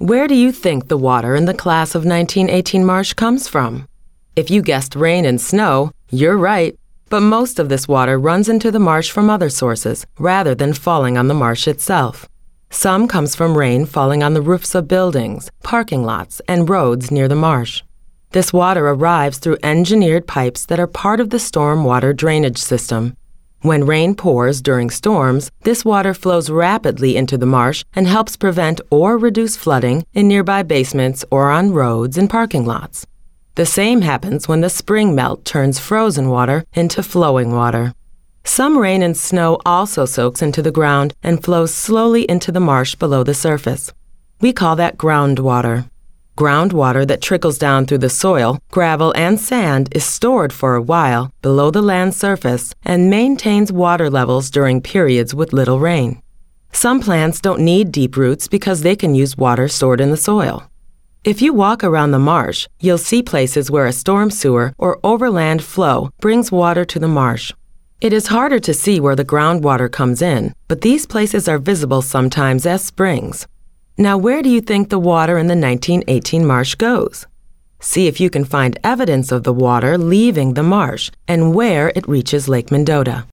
Where do you think the water in the class of 1918 marsh comes from? If you guessed rain and snow, you're right, but most of this water runs into the marsh from other sources rather than falling on the marsh itself. Some comes from rain falling on the roofs of buildings, parking lots, and roads near the marsh. This water arrives through engineered pipes that are part of the storm water drainage system. When rain pours during storms, this water flows rapidly into the marsh and helps prevent or reduce flooding in nearby basements or on roads and parking lots. The same happens when the spring melt turns frozen water into flowing water. Some rain and snow also soaks into the ground and flows slowly into the marsh below the surface. We call that groundwater. Groundwater that trickles down through the soil, gravel, and sand is stored for a while below the land surface and maintains water levels during periods with little rain. Some plants don't need deep roots because they can use water stored in the soil. If you walk around the marsh, you'll see places where a storm sewer or overland flow brings water to the marsh. It is harder to see where the groundwater comes in, but these places are visible sometimes as springs. Now, where do you think the water in the 1918 marsh goes? See if you can find evidence of the water leaving the marsh and where it reaches Lake Mendota.